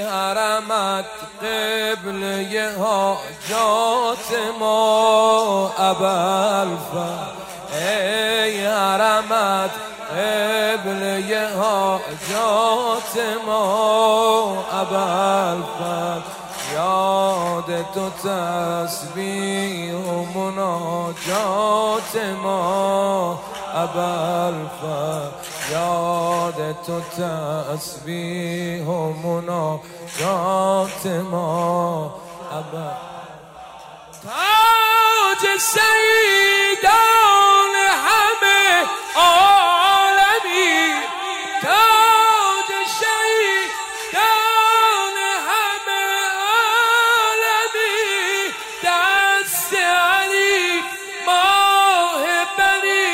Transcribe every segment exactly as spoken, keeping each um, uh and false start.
حرمت قبله حاجات ما ابوالفضل، ای حرمت قبله حاجات ما ابوالفضل، یاد تو تسبیح و مناجات ما ابوالفضل، یاد تو تسبیح و مناجات ما ابوالفضل. تاج سیدان همه عالمی، تاج سیدان همه عالمی، دست علی ماه بنی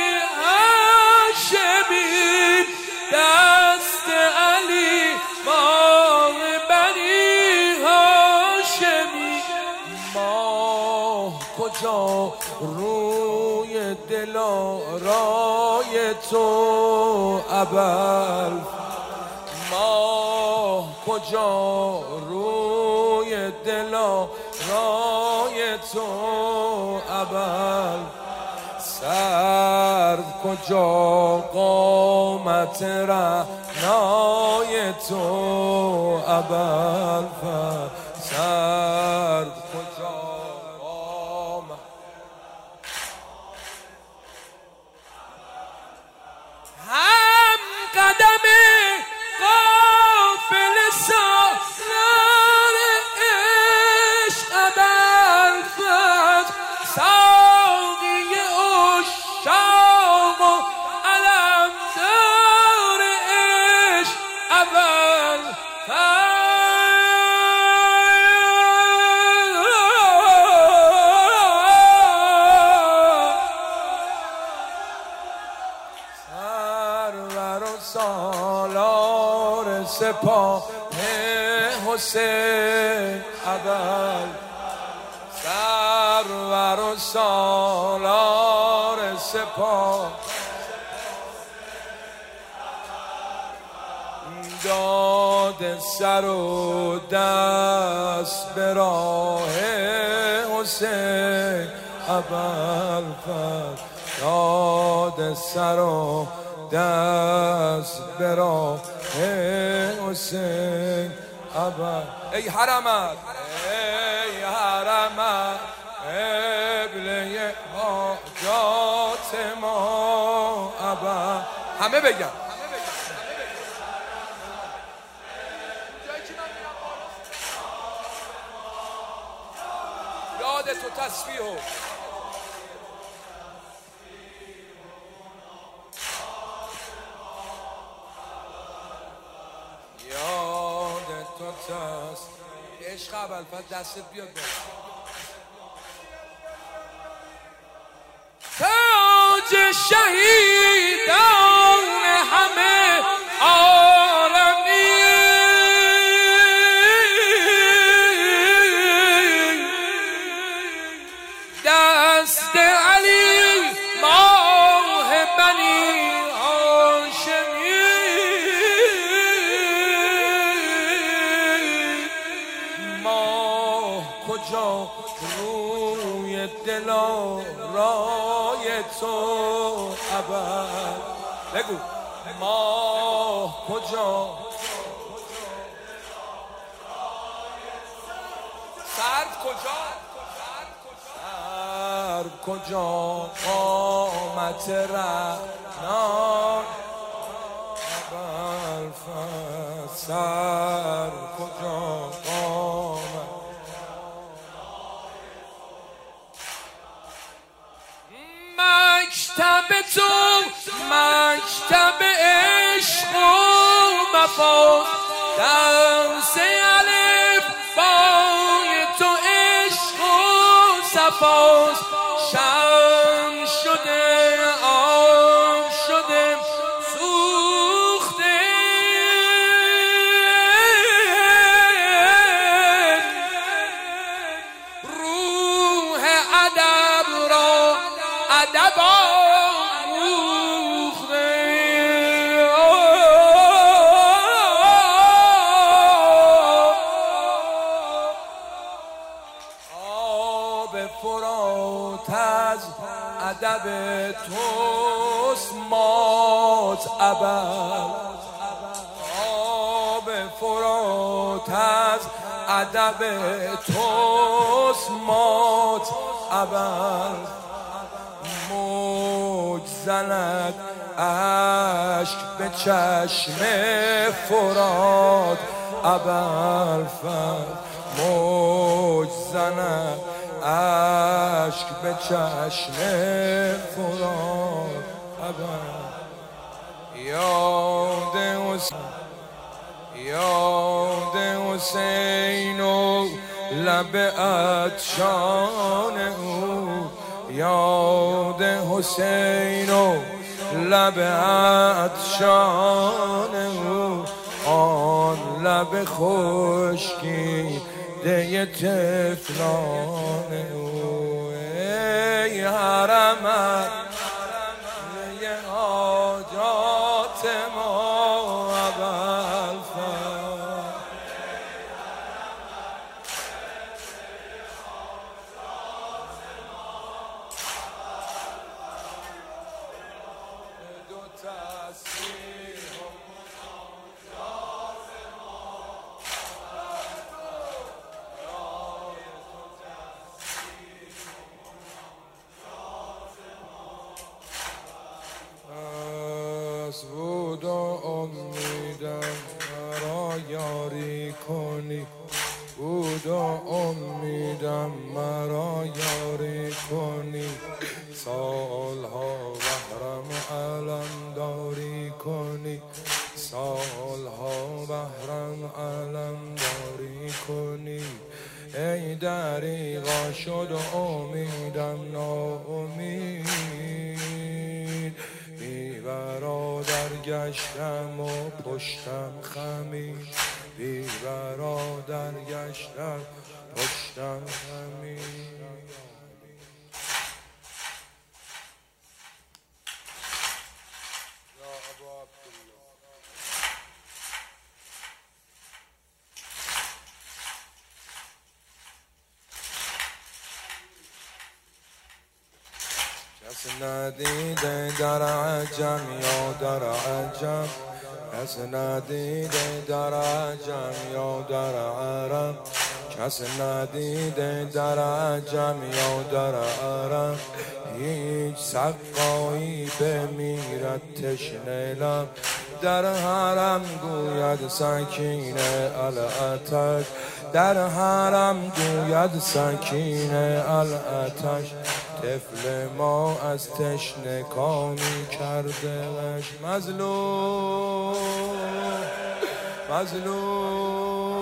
هاشمی، دست علی ماه بنی هاشمی. ماه کجا روی دلارای تو ابوالفضل، ماه کجا روی دلارای تو ابوالفضل، سرد کجا قامت رعنای تو ابوالفضل، سرد کجا قامت. هم قدم قافل سالار عشق ابوالفضل، ساقی عشاق و علمدار عشق ابوالفضل. سالار سپاه حسین ابوالفضل، سرور و سالار سپاه، داد سر و دست به راه حسین ابوالفضل، داد سر و دست به راه حسین ابوالفضل. ای حرمت، ای حرمت قبله حاجات ما ابوالفضل. همه بگن یاد تو تسبیح و یاد تو تسبیح. عشق ابوالفضل دستت بیاد بالا. تاج شهیدان همه عالمی، دست علی ماه بنی هاشمی، ماه کجا روی دلارای تو ابوالفضل. بگو ماه کجا، سرد کجا، سرد کجا قامت رعنای ابوالفضل، سرد کجا قامت. مکتب تو مکتب عشق و وفاست، درس الف بای تو عشق و صفاست، شمع شده آب شده سوخته، روح ادب را ادب آموخته. ادب توست مات ابد، آب فرات از ادب توست مات ابد. موج زند اشک به چشم فرات ابوالفضل، موج زند اشک به چشم فرات ابوالفضل. یاد حسین، یاد حسین و لب عطشان او، یاد حسین و لب عطشان او، آن لب خشکیده طفلان او. ای حرمت ای حاجات ما ابوالفضل، دو تصویر از بود و امیدم مرا یاری کنی، بود و امیدم مرا یاری کنی، سالها بهرم علم داری کنی، سالها بهرم علم داری کنی. ای دریغا شد و امیدم ناامید، بی برادر گشتم و پشتم خمید، بی برادر گشتم پشتم خمید. کس ندیده در عجم یا در عجم، کس ندیده در عجم یا در عرب، کس ندیده در عجم یا در عرب، هیچ سقایی بمیرد تشنه لب، در حرم گوید سکینه العطش، در حرم گوید سکینه العطش. طفل ما از تشنه کامی کرده مظلوم مظلوم